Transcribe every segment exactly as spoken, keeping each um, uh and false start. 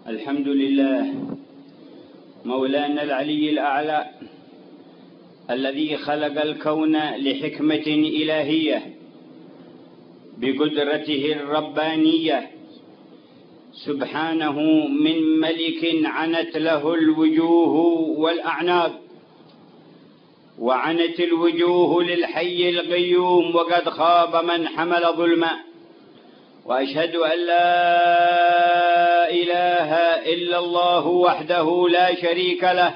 الحمد لله مولانا العلي الأعلى الذي خلق الكون لحكمة إلهية بقدرته الربانية سبحانه من ملك عنت له الوجوه والأعناق، وعنت الوجوه للحي القيوم وقد خاب من حمل ظلما. وأشهد أن لا إله إلا الله وحده لا شريك له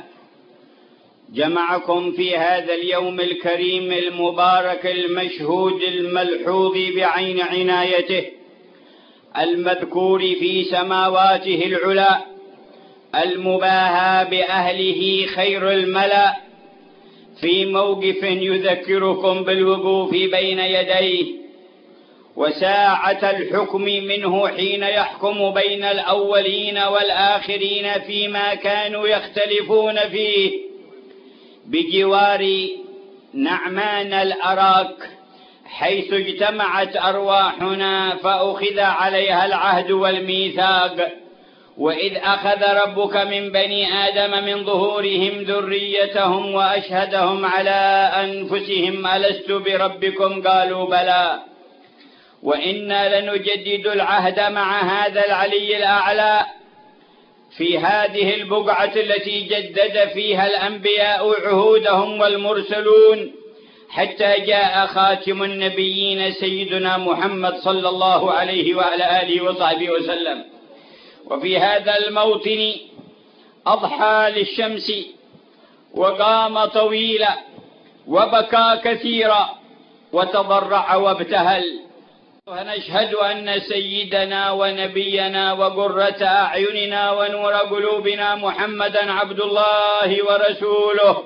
جمعكم في هذا اليوم الكريم المبارك المشهود الملحوظ بعين عنايته المذكور في سماواته العلا المباهى بأهله خير الملأ، في موقف يذكركم بالوقوف بين يديه وساعة الحكم منه حين يحكم بين الأولين والآخرين فيما كانوا يختلفون فيه، بجوار نعمان الأراك حيث اجتمعت أرواحنا فأخذ عليها العهد والميثاق. وإذ أخذ ربك من بني آدم من ظهورهم ذريتهم وأشهدهم على أنفسهم ألست بربكم قالوا بلى وإنا لنجدد العهد مع هذا العلي الأعلى في هذه البقعة التي جدد فيها الأنبياء عهودهم والمرسلون حتى جاء خاتم النبيين سيدنا محمد صلى الله عليه وعلى آله وصحبه وسلم. وفي هذا الموطن أضحى للشمس وقام طويلا وبكى كثيرا وتضرع وابتهل، ونشهد أن سيدنا ونبينا وقرة أعيننا ونور قلوبنا محمدا عبد الله ورسوله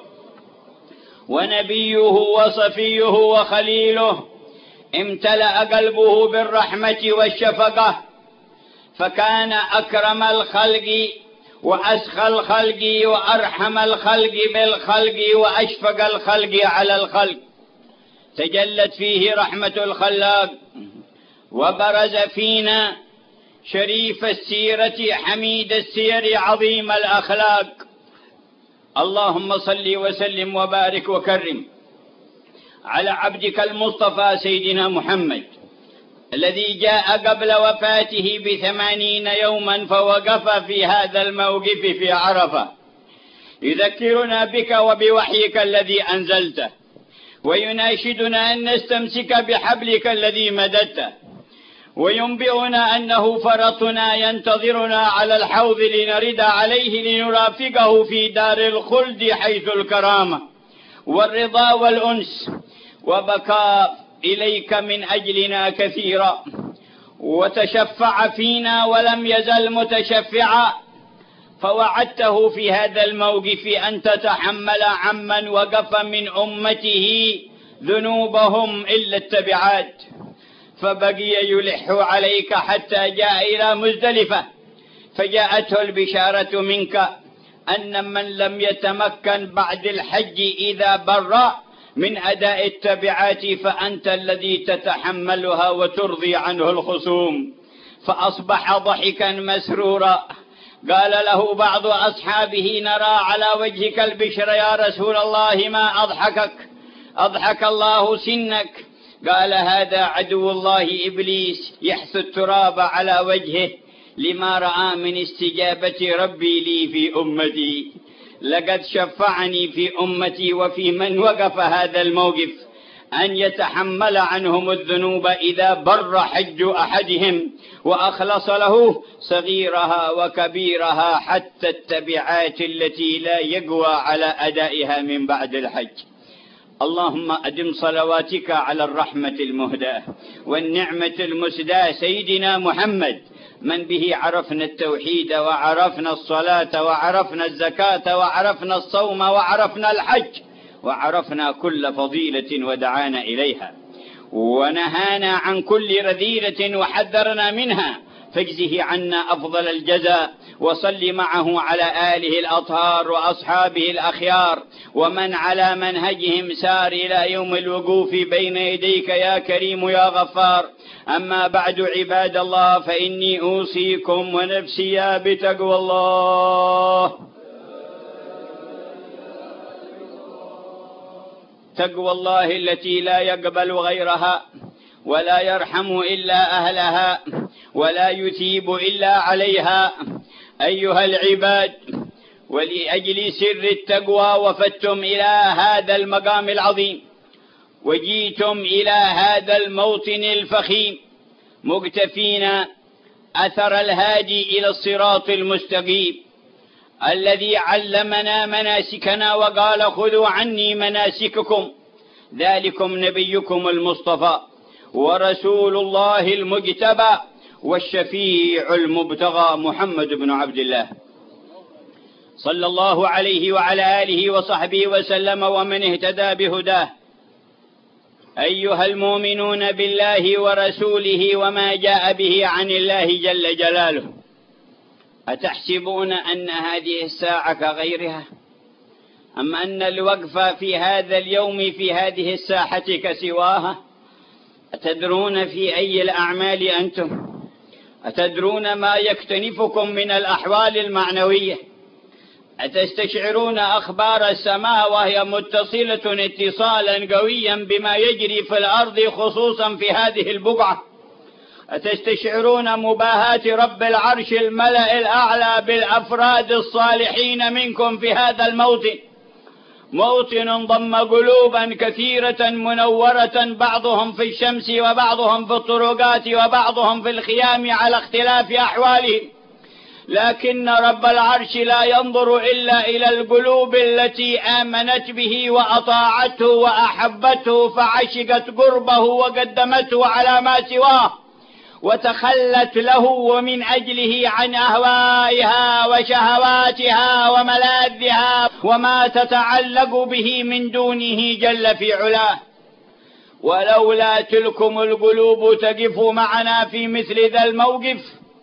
ونبيه وصفيه وخليله، امتلأ قلبه بالرحمة والشفقة، فكان أكرم الخلق وأسخى الخلق وأرحم الخلق بالخلق وأشفق الخلق على الخلق، تجلت فيه رحمة الخلاق وبرز فينا شريف السيرة حميد السير عظيم الأخلاق. اللهم صل وسلم وبارك وكرم على عبدك المصطفى سيدنا محمد الذي جاء قبل وفاته بثمانين يوما فوقف في هذا الموقف في عرفة يذكرنا بك وبوحيك الذي أنزلته، ويناشدنا أن نستمسك بحبلك الذي مددته، وينبئنا أنه فرطنا ينتظرنا على الحوض لنرد عليه لنرافقه في دار الخلد حيث الكرامة والرضا والأنس. وبكى إليك من أجلنا كثيرا وتشفع فينا ولم يزل متشفعا، فوعدته في هذا الموقف أن تتحمل عمن وقف من أمته ذنوبهم إلا التبعات، فبقي يلح عليك حتى جاء إلى مزدلفة فجاءته البشارة منك أن من لم يتمكن بعد الحج إذا بر من أداء التبعات فأنت الذي تتحملها وترضي عنه الخصوم. فأصبح ضحكا مسرورا، قال له بعض أصحابه نرى على وجهك البشر يا رسول الله ما أضحكك، أضحك الله سنك. قال هذا عدو الله إبليس يحث التراب على وجهه لما رأى من استجابة ربي لي في أمتي، لقد شفعني في أمتي وفي من وقف هذا الموقف أن يتحمل عنهم الذنوب إذا بر حج أحدهم وأخلص له صغيرها وكبيرها حتى التبعات التي لا يقوى على أدائها من بعد الحج. اللهم أدم صلواتك على الرحمة المهداة والنعمة المسداة سيدنا محمد، من به عرفنا التوحيد وعرفنا الصلاة وعرفنا الزكاة وعرفنا الصوم وعرفنا الحج وعرفنا كل فضيلة ودعانا إليها، ونهانا عن كل رذيلة وحذرنا منها، فاجزه عنا أفضل الجزاء، وصل معه على آله الأطهار وأصحابه الأخيار ومن على منهجهم سار إلى يوم الوقوف بين يديك يا كريم يا غفار. أما بعد عباد الله، فإني أوصيكم ونفسي بتقوى الله. تقوى الله التي لا يقبل غيرها ولا يرحم إلا أهلها ولا يثيب إلا عليها. أيها العباد، ولأجل سر التقوى وفتم إلى هذا المقام العظيم وجيتم إلى هذا الموطن الفخيم مقتفين أثر الهادي إلى الصراط المستقيم الذي علمنا مناسكنا وقال خذوا عني مناسككم، ذلكم نبيكم المصطفى ورسول الله المجتبى والشفيع المبتغى محمد بن عبد الله صلى الله عليه وعلى آله وصحبه وسلم ومن اهتدى بهداه. أيها المؤمنون بالله ورسوله وما جاء به عن الله جل جلاله، أتحسبون أن هذه الساعة كغيرها، أم أن الوقف في هذا اليوم في هذه الساحة كسواها؟ أتدرون في أي الأعمال أنتم؟ أتدرون ما يكتنفكم من الأحوال المعنوية؟ أتستشعرون أخبار السماء وهي متصلة اتصالا قويا بما يجري في الأرض خصوصا في هذه البقعة؟ أتستشعرون مباهاة رب العرش الملأ الأعلى بالأفراد الصالحين منكم في هذا الموطن، موطن ضم قلوبا كثيرة منورة، بعضهم في الشمس وبعضهم في الطرقات وبعضهم في الخيام على اختلاف أحوالهم، لكن رب العرش لا ينظر إلا إلى القلوب التي آمنت به وأطاعته وأحبته فعشقت قربه وقدمته على ما سواه وتخلت له ومن أجله عن أهوائها وشهواتها وملاذها وما تتعلق به من دونه جل في علاه. ولولا تلكم القلوب تقف معنا في مثل ذا الموقف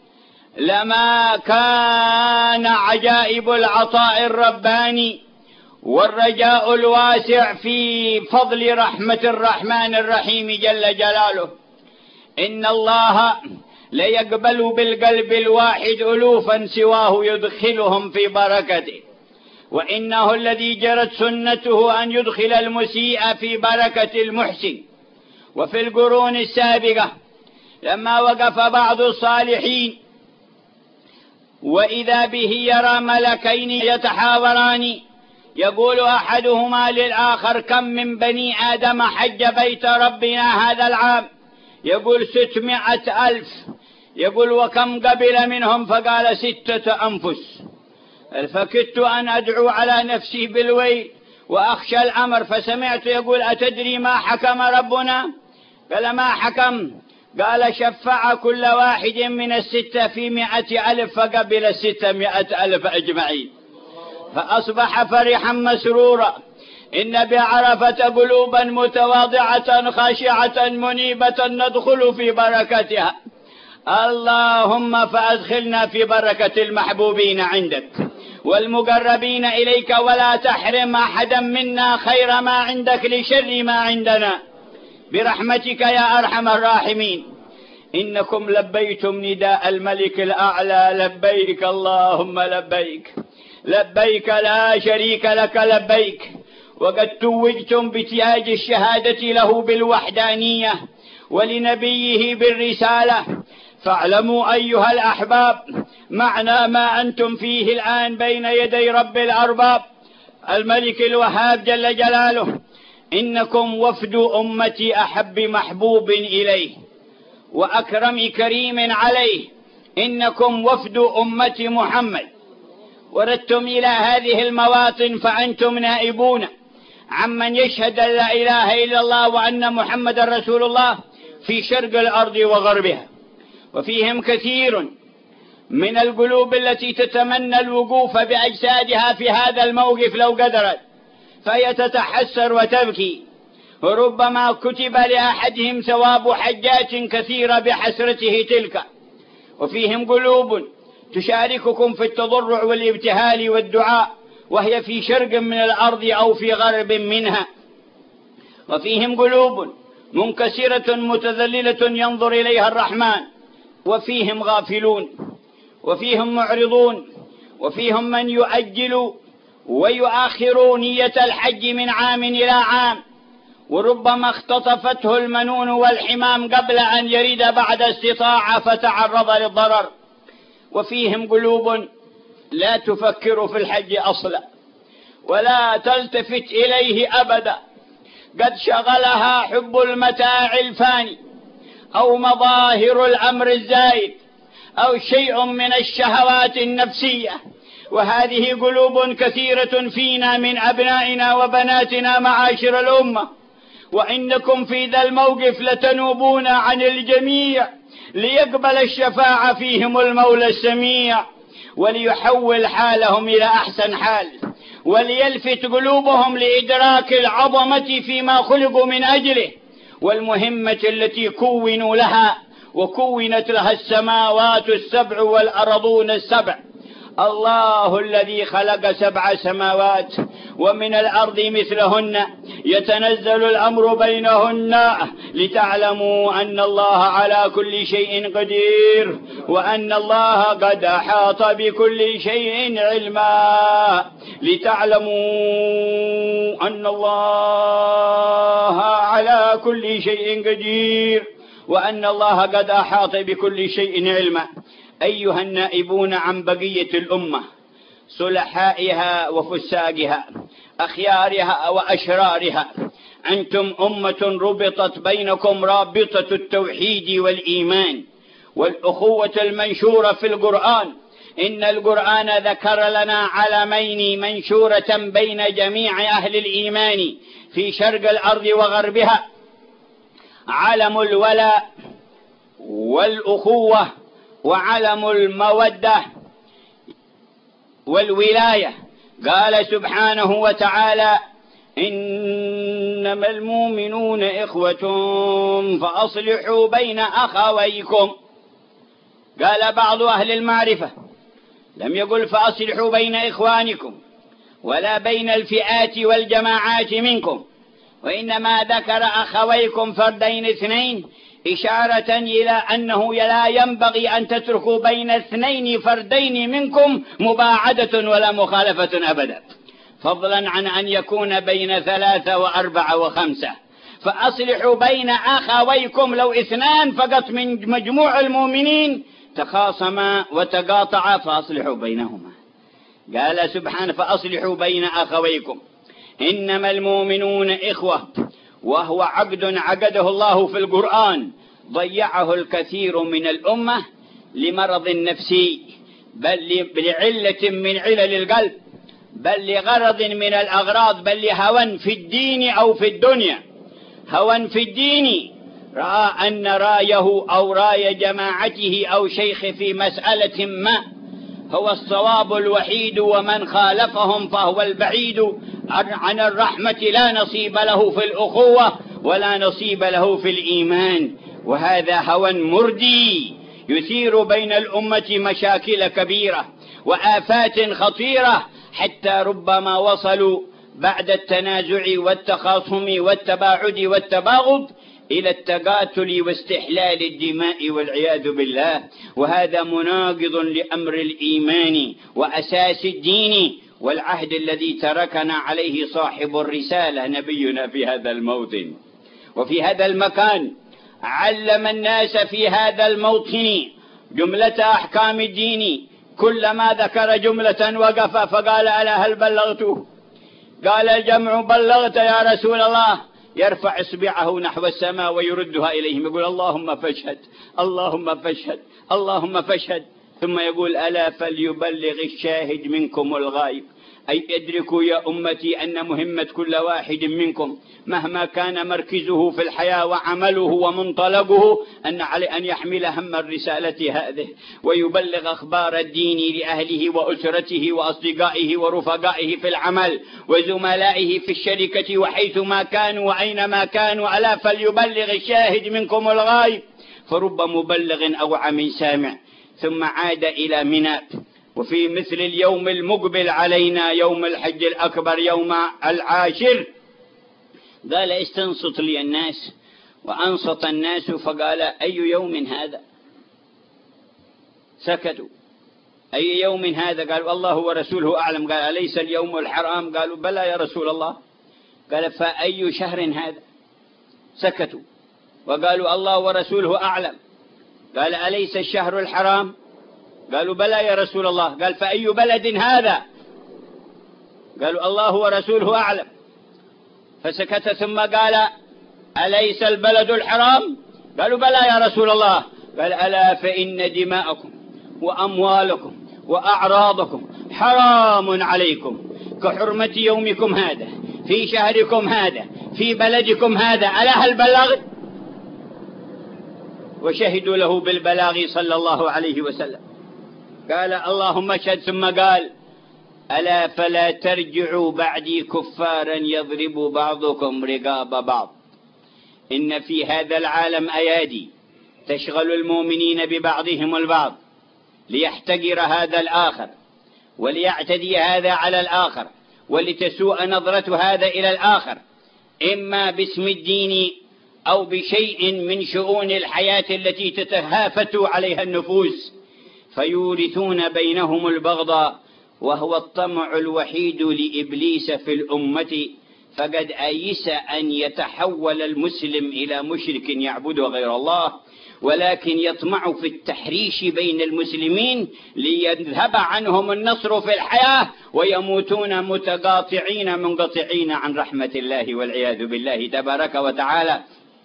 لما كان عجائب العطاء الرباني والرجاء الواسع في فضل رحمة الرحمن الرحيم جل جلاله. إن الله ليقبل بالقلب الواحد ألوفا سواه يدخلهم في بركته، وإنه الذي جرت سنته أن يدخل المسيء في بركة المحسن. وفي القرون السابقة لما وقف بعض الصالحين وإذا به يرى ملكين يتحاوران، يقول أحدهما للآخر كم من بني آدم حج بيت ربنا هذا العام؟ يقول ستمائة ألف. يقول وكم قبل منهم؟ فقال ستة أنفس. فكدت أن أدعو على نفسي بالويل وأخشى الأمر، فسمعت يقول أتدري ما حكم ربنا؟ قال ما حكم؟ قال شفع كل واحد من الستة في مائة ألف فقبل الستمائة ألف أجمعين، فأصبح فرحا مسرورا. إن بعرفة قلوبا متواضعة خاشعة منيبة ندخل في بركتها. اللهم فأدخلنا في بركة المحبوبين عندك والمقربين إليك، ولا تحرم أحدا منا خير ما عندك لشر ما عندنا برحمتك يا أرحم الراحمين. إنكم لبيتم نداء الملك الأعلى، لبيك اللهم لبيك، لبيك لا شريك لك لبيك، وقد توجتم بتياج الشهادة له بالوحدانية ولنبيه بالرسالة. فاعلموا أيها الأحباب معنى ما أنتم فيه الآن بين يدي رب الأرباب الملك الوهاب جل جلاله. إنكم وفد أمتي أحب محبوب إليه وأكرم كريم عليه، إنكم وفد أمة محمد، وردتم إلى هذه المواطن فأنتم نائبون عمن يشهد أن لا إله إلا الله وأن محمد رسول الله في شرق الأرض وغربها. وفيهم كثير من القلوب التي تتمنى الوقوف بأجسادها في هذا الموقف لو قدرت، فهي تتحسر وتبكي، وربما كتب لأحدهم ثواب حجات كثيرة بحسرته تلك، وفيهم قلوب تشارككم في التضرع والابتهال والدعاء وهي في شرق من الأرض أو في غرب منها. وفيهم قلوب منكسرة متذللة ينظر إليها الرحمن. وفيهم غافلون، وفيهم معرضون، وفيهم من يؤجل ويؤخر نية الحج من عام إلى عام، وربما اختطفته المنون والحمام قبل أن يريد بعد استطاعة فتعرض للضرر. وفيهم قلوب لا تفكر في الحج أصلا ولا تلتفت إليه أبدا، قد شغلها حب المتاع الفاني أو مظاهر الأمر الزائد أو شيء من الشهوات النفسية. وهذه قلوب كثيرة فينا من أبنائنا وبناتنا معاشر الأمة، وإنكم في ذا الموقف لتنوبون عن الجميع ليقبل الشفاعة فيهم المولى السميع، وليحول حالهم إلى أحسن حال، وليلفت قلوبهم لإدراك العظمة فيما خلقوا من أجله والمهمة التي كونوا لها، وكونت لها السماوات السبع والأرضون السبع. الله الذي خلق سبع سماوات ومن الأرض مثلهن يتنزل الأمر بينهن لتعلموا أن الله على كل شيء قدير وأن الله قد أحاط بكل شيء علما. لتعلموا أن الله على كل شيء قدير وأن الله قد أحاط بكل شيء علما. أيها النائبون عن بقية الأمة، صلحائها وفساقها، أخيارها وأشرارها، أنتم أمة ربطت بينكم رابطة التوحيد والإيمان والأخوة المنشورة في القرآن. إن القرآن ذكر لنا علمين منشورة بين جميع أهل الإيمان في شرق الأرض وغربها: علم الولاء والأخوة، وعلم المودة والولاية. قال سبحانه وتعالى: إنما المؤمنون إخوة فأصلحوا بين أخويكم. قال بعض أهل المعرفة، لم يقل فأصلحوا بين إخوانكم ولا بين الفئات والجماعات منكم، وإنما ذكر أخويكم فردين اثنين إشارة إلى أنه لا ينبغي أن تتركوا بين اثنين فردين منكم مباعدة ولا مخالفة أبدا، فضلا عن أن يكون بين ثلاثة وأربعة وخمسة. فأصلحوا بين أخويكم، لو اثنان فقط من مجموع المؤمنين تخاصما وتقاطعا فأصلحوا بينهما. قال سبحانه: فأصلحوا بين أخويكم. إنما المؤمنون إخوة، وهو عقد عقده الله في القرآن ضيعه الكثير من الأمة لمرض نفسي، بل لعلة من علل القلب، بل لغرض من الأغراض، بل لهوى في الدين أو في الدنيا. هوى في الدين، رأى أن رايه أو راي جماعته أو شيخ في مسألة ما هو الصواب الوحيد، ومن خالفهم فهو البعيد عن الرحمة، لا نصيب له في الأخوة ولا نصيب له في الإيمان. وهذا هوى مردي يثير بين الأمة مشاكل كبيرة وآفات خطيرة، حتى ربما وصلوا بعد التنازع والتخاصم والتباعد والتباغض إلى التقاتل واستحلال الدماء والعياذ بالله. وهذا مناقض لأمر الإيمان وأساس الدين والعهد الذي تركنا عليه صاحب الرسالة نبينا في هذا الموطن وفي هذا المكان. علم الناس في هذا الموطن جملة أحكام الدين، كلما ذكر جملة وقف فقال: ألا هل بلغته؟ قال الجمع: بلغت يا رسول الله. يرفع إصبعه نحو السماء ويردها إليهم، يقول: اللهم فاشهد، اللهم فاشهد، اللهم فاشهد. ثم يقول: ألا فليبلغ الشاهد منكم الغائب. أي ادركوا يا أمتي أن مهمة كل واحد منكم مهما كان مركزه في الحياة وعمله ومنطلقه أن عليه أن يحمل هم الرسالة هذه، ويبلغ أخبار الدين لأهله وأسرته وأصدقائه ورفقائه في العمل وزملائه في الشركة وحيثما كانوا وأينما كانوا. ألا فليبلغ الشاهد منكم الغائب. فرب مبلغ أوعى من سامع، ثم عاد إلى منى. وفي مثل اليوم المقبل علينا يوم الحج الأكبر يوم العاشر قال استنصت لي الناس، وأنصت الناس فقال أي يوم هذا؟ سكتوا. أي يوم هذا؟ قالوا الله ورسوله أعلم. قال أليس اليوم الحرام؟ قالوا بلى يا رسول الله. قال فأي شهر هذا؟ سكتوا. وقالوا الله ورسوله أعلم. قال أليس الشهر الحرام؟ قالوا بلى يا رسول الله. قال فأي بلد هذا؟ قالوا الله ورسوله أعلم. فسكت ثم قال أليس البلد الحرام؟ قالوا بلى يا رسول الله. قال ألا فإن دماءكم وأموالكم وأعراضكم حرام عليكم كحرمة يومكم هذا في شهركم هذا في بلدكم هذا، ألا هل بلغت؟ وشهدوا له بالبلاغ صلى الله عليه وسلم. قال اللهم اشهد. ثم قال ألا فلا ترجعوا بعدي كفارا يضرب بعضكم رقاب بعض، إن في هذا العالم أيادي تشغل المؤمنين ببعضهم البعض ليحتقر هذا الآخر وليعتدي هذا على الآخر ولتسوء نظرة هذا إلى الآخر، إما باسم الدين أو بشيء من شؤون الحياة التي تتهافت عليها النفوس، فيورثون بينهم البغضاء، وهو الطمع الوحيد لإبليس في الأمة، فقد أيس أن يتحول المسلم إلى مشرك يعبد غير الله، ولكن يطمع في التحريش بين المسلمين ليذهب عنهم النصر في الحياة ويموتون متقاطعين منقطعين عن رحمة الله والعياذ بالله تبارك وتعالى.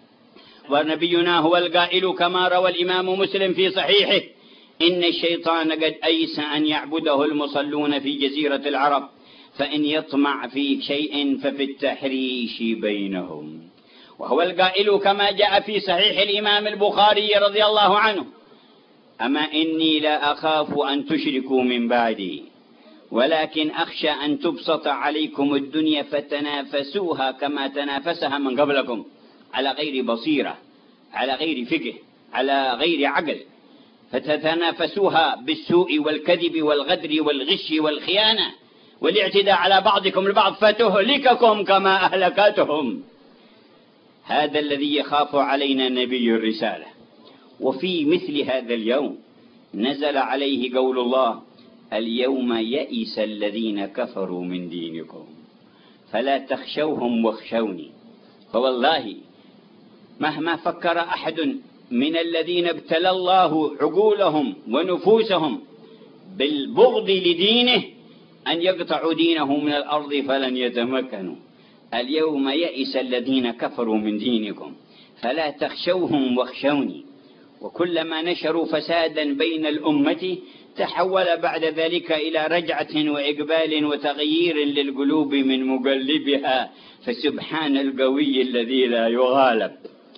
ونبينا هو القائل كما روى الإمام مسلم في صحيحه إن الشيطان قد أيس أن يعبده المصلون في جزيرة العرب، فإن يطمع في شيء ففي التحريش بينهم. وهو القائل كما جاء في صحيح الإمام البخاري رضي الله عنه أما إني لا أخاف أن تشركوا من بعدي، ولكن أخشى أن تبسط عليكم الدنيا فتنافسوها كما تنافسها من قبلكم على غير بصيرة، على غير فقه، على غير عقل، فتتنافسوها بالسوء والكذب والغدر والغش والخيانة والاعتداء على بعضكم البعض فتهلككم كما أهلكتهم. هذا الذي يخاف علينا نبي الرسالة. وفي مثل هذا اليوم نزل عليه قول الله اليوم يئس الذين كفروا من دينكم فلا تخشوهم واخشوني. فوالله مهما فكر أحد من الذين ابتلى الله عقولهم ونفوسهم بالبغض لدينه أن يقطعوا دينه من الأرض فلن يتمكنوا. اليوم يئس الذين كفروا من دينكم فلا تخشوهم واخشوني. وكلما نشروا فسادا بين الأمة تحول بعد ذلك إلى رجعة وإقبال وتغيير للقلوب من مقلبها، فسبحان القوي الذي لا يغالب.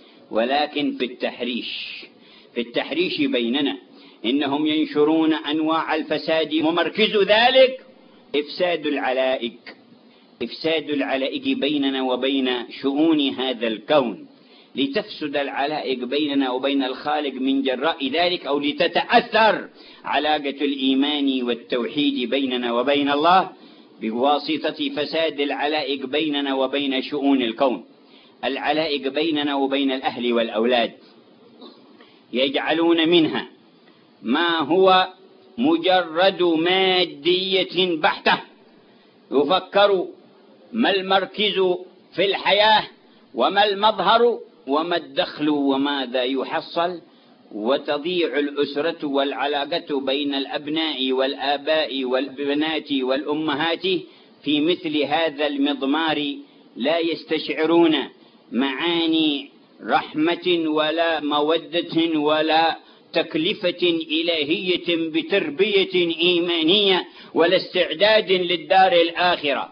ولكن في التحريش في التحريش بيننا إنهم ينشرون أنواع الفساد ومركز ذلك إفساد العلائق إفساد العلائق بيننا وبين شؤون هذا الكون، لتفسد العلائق بيننا وبين الخالق من جراء ذلك، أو لتتأثر علاقة الإيمان والتوحيد بيننا وبين الله بواسطة فساد العلائق بيننا وبين شؤون الكون. العلائق بيننا وبين الأهل والأولاد يجعلون منها ما هو مجرد مادية بحتة، يفكروا ما المركز في الحياة وما المظهر وما الدخل وماذا يحصل، وتضيع الأسرة والعلاقة بين الأبناء والآباء والبنات والأمهات في مثل هذا المضمار. لا يستشعرون معاني رحمة ولا مودة ولا تكلفة إلهية بتربية إيمانية ولا استعداد للدار الآخرة.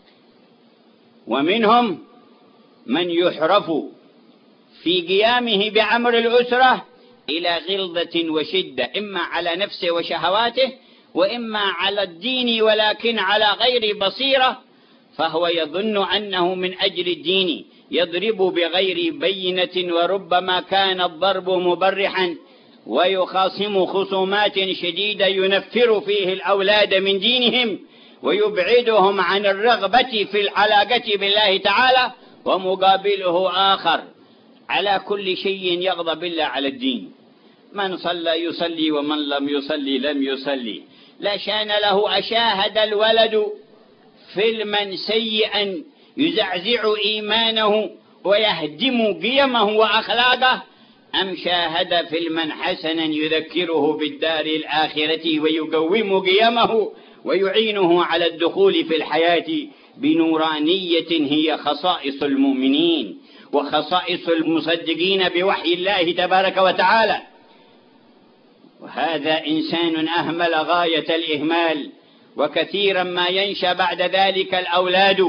ومنهم من يحرف في قيامه بأمر الأسرة إلى غلظة وشدة، إما على نفسه وشهواته وإما على الدين ولكن على غير بصيرة، فهو يظن أنه من أجل الدين يضرب بغير بينة، وربما كان الضرب مبرحا ويخاصم خصومات شديدة ينفر فيه الأولاد من دينهم ويبعدهم عن الرغبة في العلاقة بالله تعالى، ومقابله آخر على كل شيء يغضب إلا على الدين. من صلى يصلي ومن لم يصلي لم يصلي، لا شان له أشاهد الولد فيلما سيئا يزعزع إيمانه ويهدم قيمه وأخلاقه، أم شاهد فيلما حسنا يذكره بالدار الآخرة ويقوم قيمه ويعينه على الدخول في الحياة بنورانية هي خصائص المؤمنين وخصائص المصدقين بوحي الله تبارك وتعالى. وهذا إنسان أهمل غاية الإهمال، وكثيرا ما ينشأ بعد ذلك الأولاد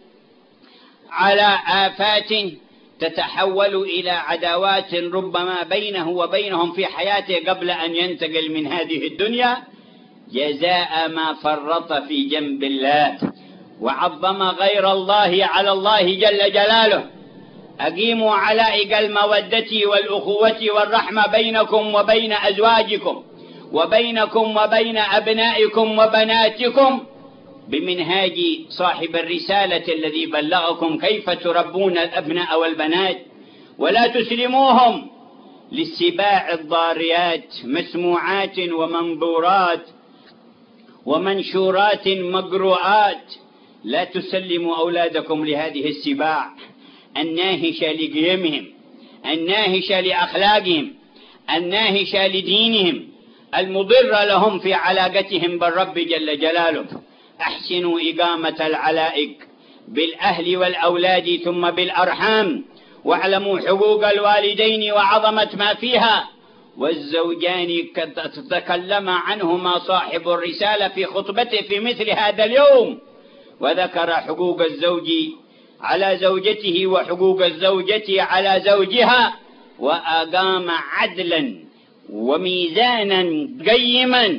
على آفات تتحول إلى عداوات ربما بينه وبينهم في حياته قبل أن ينتقل من هذه الدنيا، جزاء ما فرط في جنب الله وعظم غير الله على الله جل جلاله. أقيموا علائق المودة والأخوة والرحمة بينكم وبين أزواجكم وبينكم وبين أبنائكم وبناتكم بمنهاج صاحب الرسالة الذي بلغكم كيف تربون الأبناء والبنات، ولا تسلموهم للسباع الضاريات مسموعات ومنظورات ومنشورات مقروءات. لا تسلموا أولادكم لهذه السباع الناهشة لقيمهم، الناهشة لأخلاقهم، الناهشة لدينهم، المضرة لهم في علاقتهم بالرب جل جلاله. أحسنوا إقامة العلائق بالأهل والأولاد ثم بالأرحام، واعلموا حقوق الوالدين وعظمة ما فيها. والزوجان تكلم عنهما صاحب الرسالة في خطبته في مثل هذا اليوم، وذكر حقوق الزوج على زوجته وحقوق الزوجة على زوجها، وأقام عدلا وميزانا قيما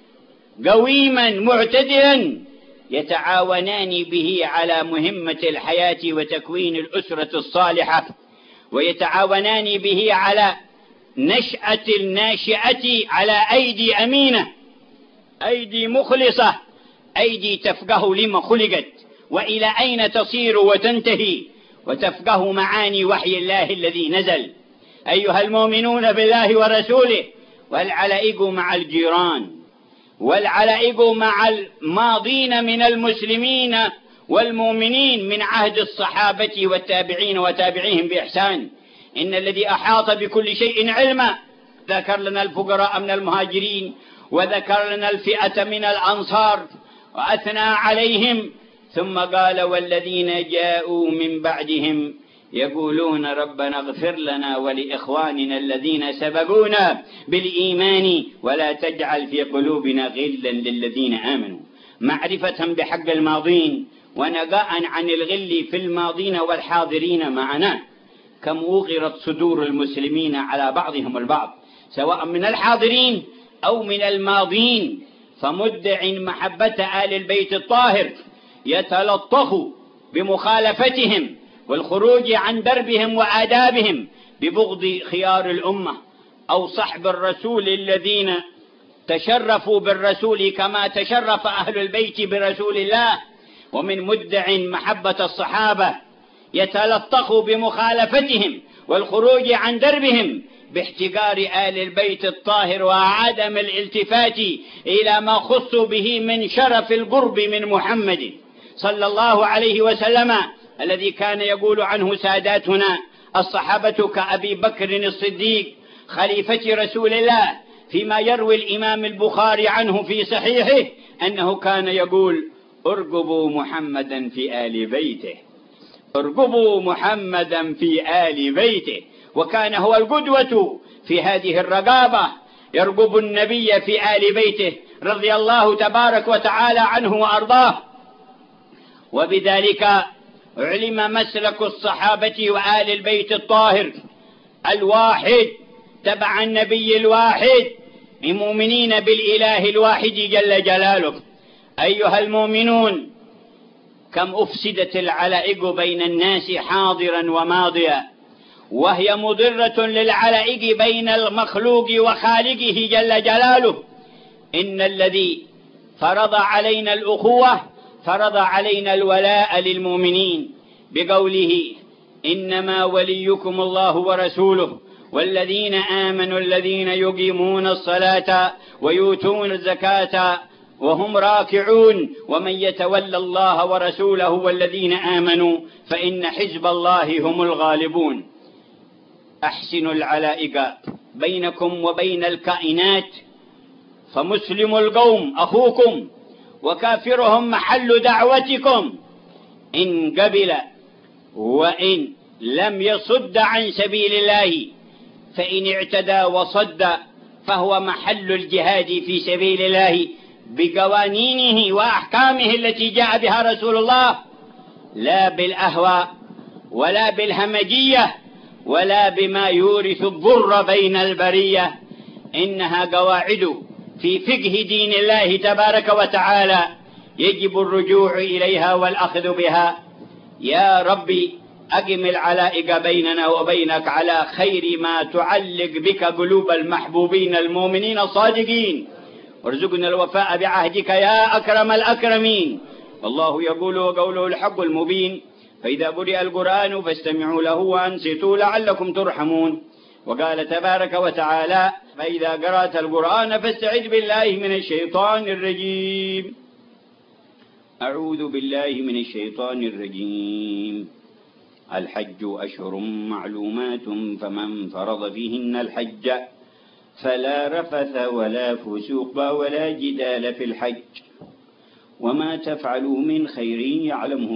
قويما معتدلا يتعاونان به على مهمة الحياة وتكوين الأسرة الصالحة، ويتعاونان به على نشأة الناشئة على أيدي أمينة، أيدي مخلصة، أيدي تفقه لما خلقت وإلى أين تصير وتنتهي، وتفقه معاني وحي الله الذي نزل. أيها المؤمنون بالله ورسوله، والعلائق مع الجيران، والعلائق مع الماضين من المسلمين والمؤمنين من عهد الصحابة والتابعين وتابعيهم بإحسان. إن الذي أحاط بكل شيء علما ذكر لنا الفقراء من المهاجرين، وذكر لنا الفئة من الأنصار وأثنى عليهم، ثم قال والذين جاءوا من بعدهم يقولون ربنا اغفر لنا ولإخواننا الذين سبقونا بالإيمان ولا تجعل في قلوبنا غلا للذين آمنوا. معرفة بحق الماضين ونقاء عن الغل في الماضين والحاضرين معنا. كم وغرت صدور المسلمين على بعضهم البعض سواء من الحاضرين أو من الماضين، فمدع محبة آل البيت الطاهر يتلطف بمخالفتهم والخروج عن دربهم وآدابهم ببغض خيار الأمة أو صحب الرسول الذين تشرفوا بالرسول كما تشرف أهل البيت برسول الله. ومن مدع محبة الصحابة يتلطخ بمخالفتهم والخروج عن دربهم باحتقار آل البيت الطاهر وعدم الالتفات إلى ما خصوا به من شرف القرب من محمد صلى الله عليه وسلم، الذي كان يقول عنه ساداتنا الصحابة كأبي بكر الصديق خليفة رسول الله، فيما يروي الإمام البخاري عنه في صحيحه أنه كان يقول ارقبوا محمدا في آل بيته، ارقبوا محمدا في آل بيته. وكان هو القدوة في هذه الرقابة، يرقب النبي في آل بيته رضي الله تبارك وتعالى عنه وأرضاه. وبذلك علم مسلك الصحابة وآل البيت الطاهر الواحد تبع النبي الواحد، المؤمنين بالإله الواحد جل جلاله. أيها المؤمنون، كم أفسدت العلائق بين الناس حاضرا وماضيا، وهي مضرة للعلائق بين المخلوق وخالقه جل جلاله. إن الذي فرض علينا الأخوة فرض علينا الولاء للمؤمنين بقوله إنما وليكم الله ورسوله والذين آمنوا الذين يقيمون الصلاة ويؤتون الزكاة وهم راكعون ومن يتولى الله ورسوله والذين آمنوا فإن حزب الله هم الغالبون. أحسنوا العلائق بينكم وبين الكائنات، فمسلم القوم أخوكم وكافرهم محل دعوتكم، إن قبل وإن لم يصد عن سبيل الله، فإن اعتدى وصد فهو محل الجهاد في سبيل الله بقوانينه وأحكامه التي جاء بها رسول الله، لا بالأهواء ولا بالهمجية ولا بما يورث الضر بين البرية. إنها قواعد في فقه دين الله تبارك وتعالى يجب الرجوع إليها والأخذ بها. يا ربي أقم العلائق بيننا وبينك على خير ما تعلق بك قلوب المحبوبين المؤمنين الصادقين، وارزقنا الوفاء بعهدك يا أكرم الأكرمين. والله يقول وقوله الحق المبين فإذا قرئ القرآن فاستمعوا له وأنصتوا لعلكم ترحمون. وقال تبارك وتعالى فإذا قرأت القرآن فاستعذ بالله من الشيطان الرجيم. أعوذ بالله من الشيطان الرجيم. الحج أشهر معلومات فمن فرض فيهن الحج فلا رفث ولا فسوق ولا جدال في الحج وما تفعلوا من خير يعلمه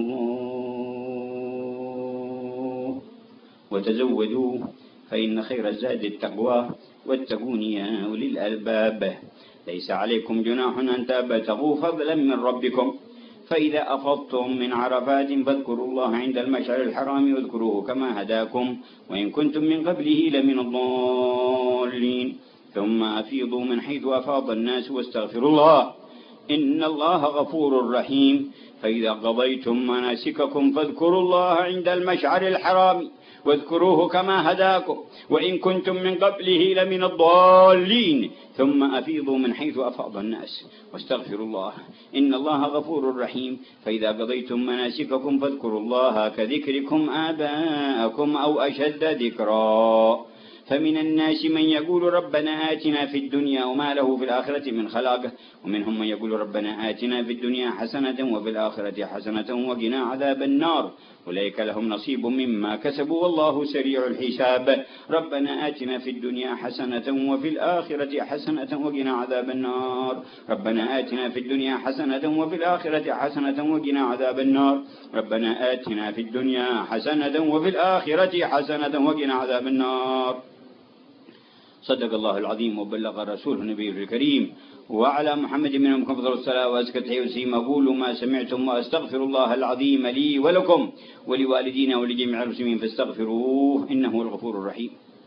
الله وتزودوا فإن خير الزاد التقوى واتقون يا أولي الألباب. ليس عليكم جناح أن تبتغوا فضلا من ربكم فإذا أفضتم من عرفات فاذكروا الله عند المشعر الحرام واذكروه كما هداكم وإن كنتم من قبله لمن الضالين ثم أفيضوا من حيث أفاض الناس واستغفروا الله إن الله غفور رحيم. فإذا قضيتم مناسككم فاذكروا الله عند المشعر الحرام واذكروه كما هداكم وإن كنتم من قبله لمن الضالين ثم أفيضوا من حيث أفاض الناس واستغفروا الله إن الله غفور رحيم. فإذا قضيتم مناسككم فاذكروا الله كذكركم آباءكم أو أشد ذكرا. فمن الناس من يقول ربنا آتنا في الدنيا وما له في الآخرة من خلاق ومنهم من يقول ربنا آتنا في الدنيا حسنة وفي الآخرة حسنة وقنا عذاب النار أولئك لهم نصيب مما كسبوا والله سريع الحساب. ربنا آتنا في الدنيا حسنة وفي الآخرة حسنة وقنا عذاب النار ربنا آتنا في الدنيا حسنة وفي الآخرة حسنة وقنا عذاب النار ربنا آتنا في الدنيا حسنة وفي الآخرة حسنة وقنا عذاب النار. صدق الله العظيم وبلغ رسوله النبي الكريم وعلى محمد منهم أفضل الصلاة وأزكى التحية والتسليم. أقول ما سمعتم وأستغفر الله العظيم لي ولكم ولوالدينا ولجميع المسلمين فاستغفروه إنه هو الغفور الرحيم.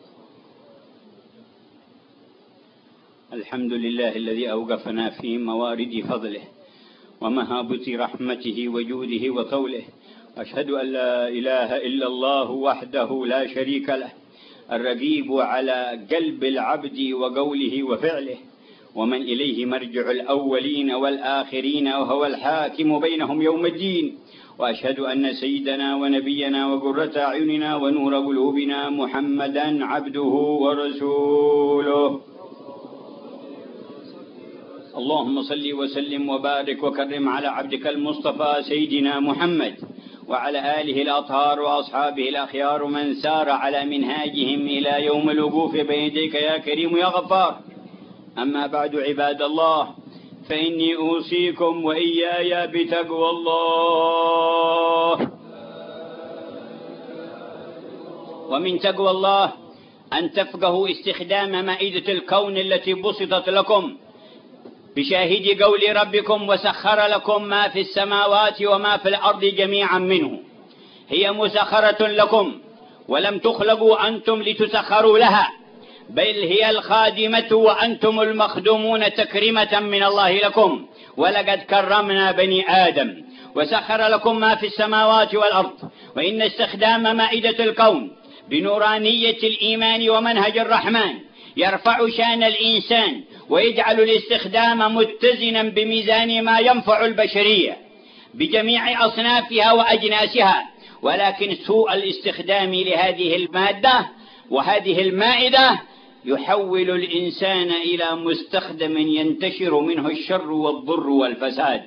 الحمد لله الذي أوقفنا في موارد فضله ومهابط رحمته وجوده وطوله. أشهد أن لا إله إلا الله وحده لا شريك له الرقيب على قلب العبد وقوله وفعله ومن إليه مرجع الأولين والآخرين وهو الحاكم بينهم يوم الدين. وأشهد أن سيدنا ونبينا وقرة أعيننا ونور قلوبنا محمدا عبده ورسوله. اللهم صل وسلم وبارك وكرم على عبدك المصطفى سيدنا محمد وعلى آله الأطهار وأصحابه الأخيار من سار على منهاجهم إلى يوم الوقوف بين يديك يا كريم يا غفار. أما بعد عباد الله فإني أوصيكم وإياي بتقوى الله. ومن تقوى الله أن تفقهوا استخدام مائدة الكون التي بسطت لكم بشاهد قول ربكم وسخر لكم ما في السماوات وما في الأرض جميعا منه. هي مسخرة لكم ولم تخلقوا أنتم لتسخروا لها بل هي الخادمة وأنتم المخدومون تكريمة من الله لكم. ولقد كرمنا بني آدم وسخر لكم ما في السماوات والأرض. وإن استخدام مائدة الكون بنورانية الإيمان ومنهج الرحمن يرفع شأن الإنسان ويجعل الاستخدام متزنا بميزان ما ينفع البشرية بجميع أصنافها وأجناسها. ولكن سوء الاستخدام لهذه المادة وهذه المائدة يحول الإنسان إلى مستخدم ينتشر منه الشر والضر والفساد،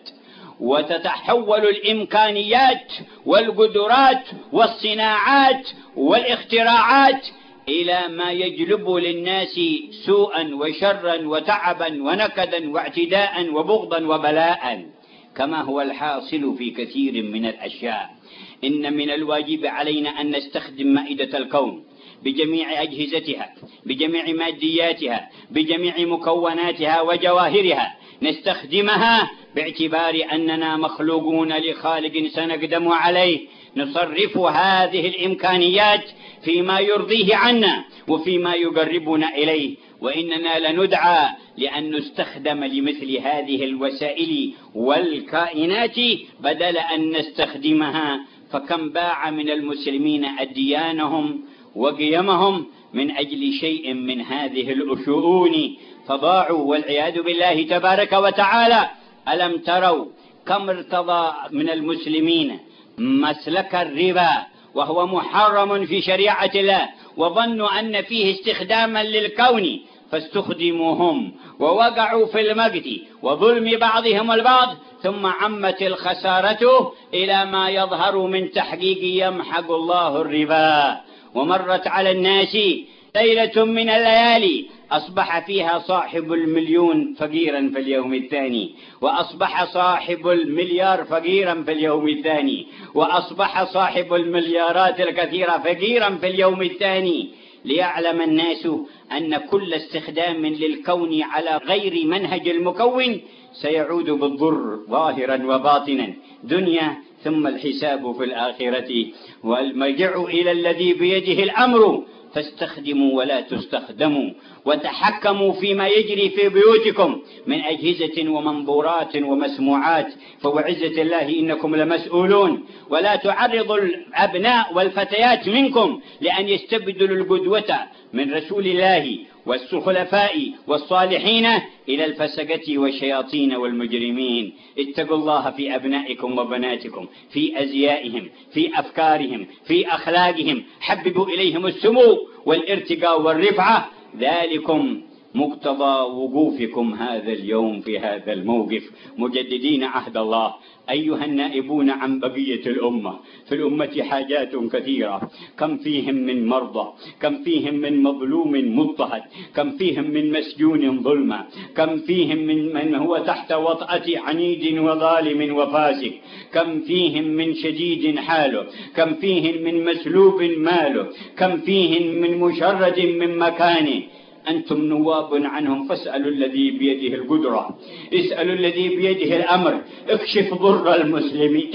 وتتحول الإمكانيات والقدرات والصناعات والاختراعات إلى ما يجلب للناس سوءا وشرا وتعبا ونكدا واعتداء وبغضا وبلاء، كما هو الحاصل في كثير من الأشياء. إن من الواجب علينا أن نستخدم مائدة الكون بجميع أجهزتها، بجميع مادياتها، بجميع مكوناتها وجواهرها، نستخدمها باعتبار أننا مخلوقون لخالق سنقدم عليه، نصرف هذه الإمكانيات فيما يرضيه عنا وفيما يقربنا إليه. وإننا لندعى لأن نستخدم لمثل هذه الوسائل والكائنات بدل أن نستخدمها. فكم باع من المسلمين أديانهم وقيمهم من أجل شيء من هذه الشؤون فضاعوا والعياذ بالله تبارك وتعالى. ألم تروا كم ارتضى من المسلمين مسلك الربا وهو محرم في شريعة الله، وظنوا أن فيه استخداما للكون فاستخدموهم ووقعوا في المقت وظلم بعضهم البعض، ثم عمت الخسارة إلى ما يظهر من تحقيق يمحق الله الربا. ومرت على الناس ليلة من الليالي أصبح فيها صاحب المليون فقيرا في اليوم الثاني، وأصبح صاحب المليار فقيرا في اليوم الثاني، وأصبح صاحب المليارات الكثيرة فقيرا في اليوم الثاني، ليعلم الناس أن كل استخدام للكون على غير منهج المكون سيعود بالضر ظاهرا وباطنا، دنيا ثم الحساب في الآخرة. والمرجع إلى الذي بيده الأمر فاستخدموا ولا تستخدموا، وتحكموا فيما يجري في بيوتكم من أجهزة ومنظورات ومسموعات، فوعزة الله إنكم لمسؤولون. ولا تعرضوا الأبناء والفتيات منكم لأن يستبدلوا القدوة من رسول الله والخلفاء والصالحين إلى الفسقة والشياطين والمجرمين. اتقوا الله في أبنائكم وبناتكم، في أزيائهم، في أفكارهم، في أخلاقهم، حببوا إليهم السمو والارتقاء والرفعة، ذلكم مقتضى وقوفكم هذا اليوم في هذا الموقف مجددين عهد الله. أيها النائبون عن بقية الأمة، في الأمة حاجات كثيرة، كم فيهم من مرضى، كم فيهم من مظلوم مضطهد، كم فيهم من مسجون ظلما، كم فيهم من من هو تحت وطأة عنيد وظالم وفاسق، كم فيهم من شديد حاله، كم فيهم من مسلوب ماله، كم فيهم من مشرد من مكانه. أنتم نواب عنهم، فاسألوا الذي بيده القدرة، اسألوا الذي بيده الأمر، اكشف ضر المسلمين،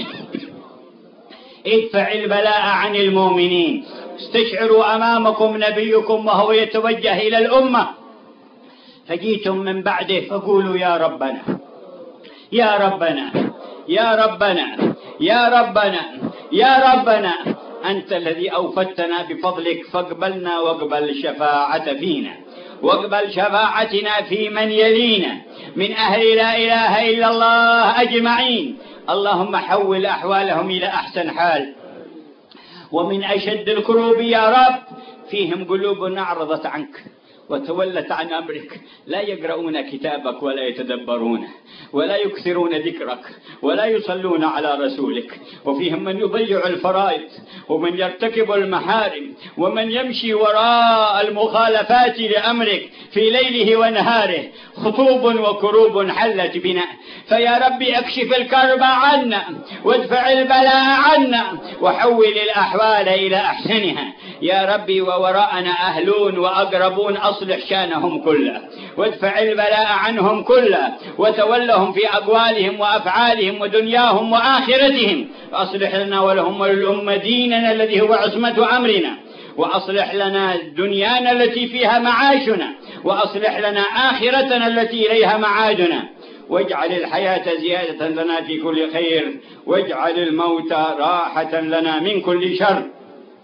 ادفع البلاء عن المؤمنين. استشعروا أمامكم نبيكم وهو يتوجه إلى الأمة، فجيتم من بعده فقولوا يا ربنا يا ربنا يا ربنا يا ربنا يا ربنا، أنت الذي أوفتنا بفضلك، فاقبلنا واقبل الشفاعة فينا، واقبل شفاعتنا في من يلينا من أهل لا إله إلا الله أجمعين. اللهم حول أحوالهم إلى أحسن حال. ومن أشد الكروب يا رب فيهم قلوب أعرضت عنك وتولت عن أمرك، لا يقرؤون كتابك ولا يتدبرونه ولا يكثرون ذكرك ولا يصلون على رسولك. وفيهم من يضيع الفرائض ومن يرتكب المحارم ومن يمشي وراء المخالفات لأمرك في ليله ونهاره. خطوب وكروب حلت بنا، فيا ربي اكشف الكرب عنا وادفع البلاء عنا وحول الأحوال إلى أحسنها يا ربي. ووراءنا أهلون وأقربون، أصلح شانهم كله وادفع البلاء عنهم كله، وتولهم في أقوالهم وأفعالهم ودنياهم وآخرتهم. أصلح لنا ولهم وللأمة ديننا الذي هو عصمة أمرنا، وأصلح لنا دنيانا التي فيها معاشنا، وأصلح لنا آخرتنا التي إليها معادنا. واجعل الحياة زيادة لنا في كل خير، واجعل الموت راحة لنا من كل شر.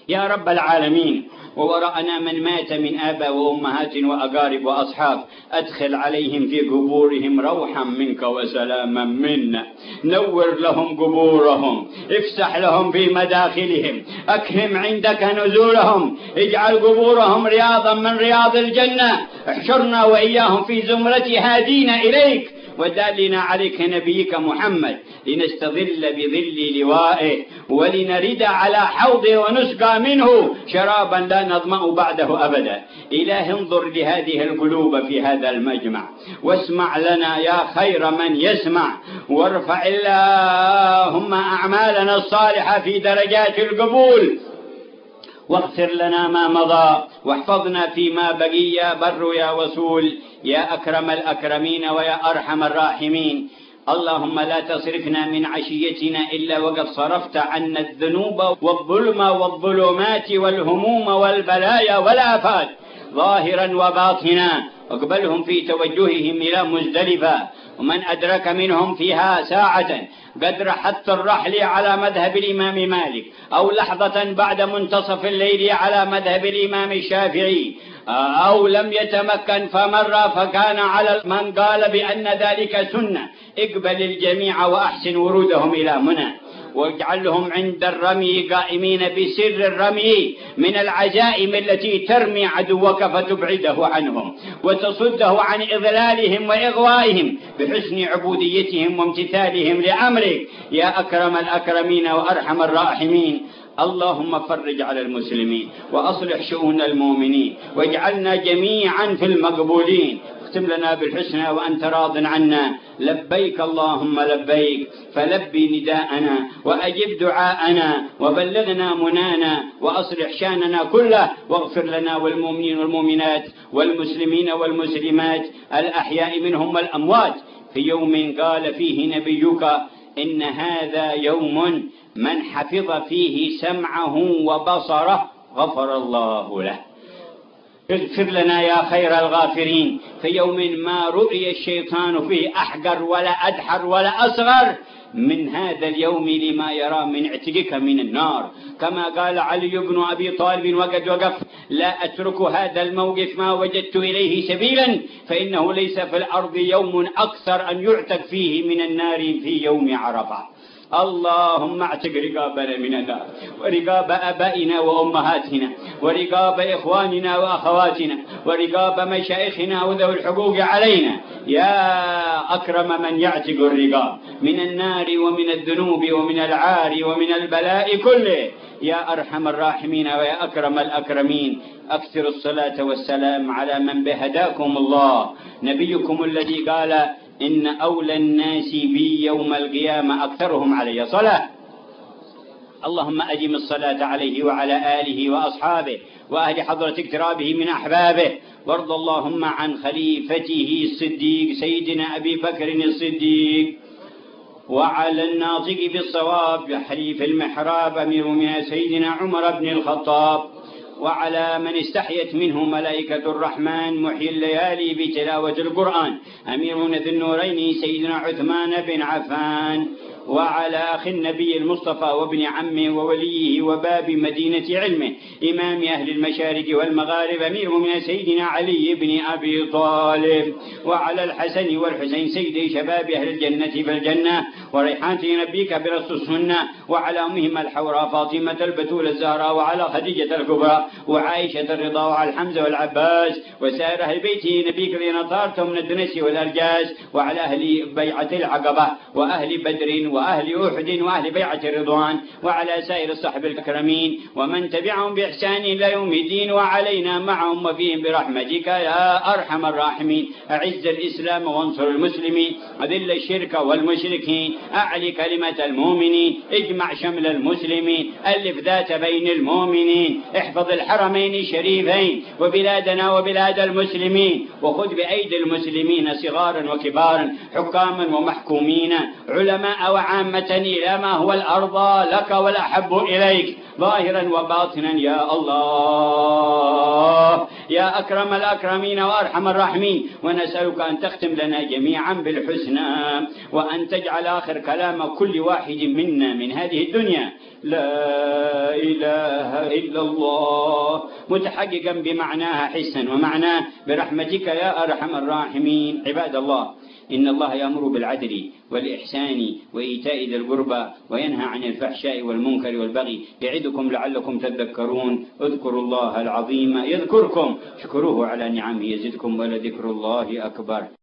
يا رب العالمين. ووراءنا من مات من آباء وأمهات وأقارب وأصحاب، أدخل عليهم في قبورهم روحا منك وسلاما منا، نور لهم قبورهم، افسح لهم في مداخلهم، أكرم عندك نزولهم، اجعل قبورهم رياضا من رياض الجنة، احشرنا وإياهم في زمرة هادين إليك ودلنا عليك نبيك محمد لنستظل بظل لوائه ولنرد على حوضه ونسقى منه شرابا لا نظمأ بعده أبدا. إله انظر لهذه القلوب في هذا المجمع واسمع لنا يا خير من يسمع، وارفع اللهم أعمالنا الصالحة في درجات القبول، واغفر لنا ما مضى واحفظنا فيما بقي يا بر يا وصول يا أكرم الأكرمين ويا أرحم الراحمين. اللهم لا تصرفنا من عشيتنا إلا وقد صرفت عنا الذنوب والظلم والظلمات والهموم والبلايا والآفات ظاهرا وباطنا، واقبلهم في توجههم إلى مزدلفة، ومن أدرك منهم فيها ساعة قدر حتى الرحل على مذهب الإمام مالك، أو لحظة بعد منتصف الليل على مذهب الإمام الشافعي، أو لم يتمكن فمر فكان على من قال بأن ذلك سنة، اقبل الجميع وأحسن ورودهم إلى منى، واجعلهم عند الرمي قائمين بسر الرمي من العزائم التي ترمي عدوك فتبعده عنهم وتصده عن إضلالهم وإغوائهم بحسن عبوديتهم وامتثالهم لأمرك يا أكرم الأكرمين وأرحم الراحمين. اللهم فرج على المسلمين وأصلح شؤون المؤمنين واجعلنا جميعا في المقبولين، اختم لنا بالحسنى وأنت راض عنا. لبيك اللهم لبيك، فلبي نداءنا وأجب دعاءنا وبلغنا منانا وأصلح شاننا كله، واغفر لنا والمؤمنين والمؤمنات والمسلمين والمسلمات الأحياء منهم والأموات، في يوم قال فيه نبيك إن هذا يوم من حفظ فيه سمعه وبصره غفر الله له. اغفر لنا يا خير الغافرين في يوم ما رؤي الشيطان فيه أحقر ولا أدحر ولا أصغر من هذا اليوم لما يرى من اعتقك من النار، كما قال علي بن أبي طالب وقد وقف لا أترك هذا الموقف ما وجدت إليه سبيلا، فإنه ليس في الأرض يوم أكثر أن يعتق فيه من النار في يوم عرفة. اللهم اعتق رقابنا من النار ورقاب آبائنا وأمهاتنا ورقاب إخواننا وأخواتنا ورقاب مشايخنا وذوي الحقوق علينا يا أكرم من يعتق الرقاب من النار ومن الذنوب ومن العار ومن البلاء كله يا أرحم الراحمين ويا أكرم الأكرمين. أكثر الصلاة والسلام على من بهداكم الله، نبيكم الذي قال إن أولى الناس بي يوم القيامة أكثرهم علي صلاة. اللهم أدم الصلاة عليه وعلى آله وأصحابه وأهل حضرة اقترابه من أحبابه، وارض اللهم عن خليفته الصديق سيدنا أبي بكر الصديق، وعلى الناطق بالصواب حليف المحراب أمير من سيدنا عمر بن الخطاب، وعلى من استحيت منه ملائكة الرحمن محيي الليالي بتلاوة القرآن أميرنا ذي النورين سيدنا عثمان بن عفان، وعلى أخي النبي المصطفى وابن عمه ووليه وباب مدينة علمه إمام أهل المشارق والمغارب أمير من سيدنا علي بن أبي طالب، وعلى الحسن والحسين سيدي شباب أهل الجنة في الجنة وريحانة نبيك برأس السنة، وعلى أمهما الحوراء فاطمة البتول الزهراء، وعلى خديجة الكبرى وعائشة الرضا، وعلى الحمزة والعباس وسائر أهل بيته نبيك الذين طارتهم من الدنس والأرجاس، وعلى أهل بيعة العقبة وأهل بدر وأهل أحد وأهل بيعة الرضوان، وعلى سائر الصحب الكرمين ومن تبعهم بإحسان إلى يوم الدين، وعلينا معهم وفيهم برحمتك يا أرحم الراحمين. أعز الإسلام وانصر المسلمين، أذل الشرك والمشركين، أعلي كلمة المؤمنين، اجمع شمل المسلمين، ألف ذات بين المؤمنين، احفظ الحرمين الشريفين وبلادنا وبلاد المسلمين، وخذ بأيدي المسلمين صغارا وكبارا حكاما ومحكومين علماء وعامة إلى ما هو الأرضى لك والأحب إليك ظاهرا وباطنا يا الله يا أكرم الأكرمين وأرحم الراحمين. ونسألك أن تختم لنا جميعا بالحسنى، وأن تجعل آخر كلام كل واحد منا من هذه الدنيا لا إله إلا الله، متحققا بمعناها حسا ومعناه برحمتك يا أرحم الراحمين. عباد الله، إن الله يأمر بالعدل والإحسان وإيتاء ذي القربى وينهى عن الفحشاء والمنكر والبغي يعظكم لعلكم تذكرون. اذكروا الله العظيم يذكركم، اشكروه على نعمه يزدكم، ولذكر الله أكبر.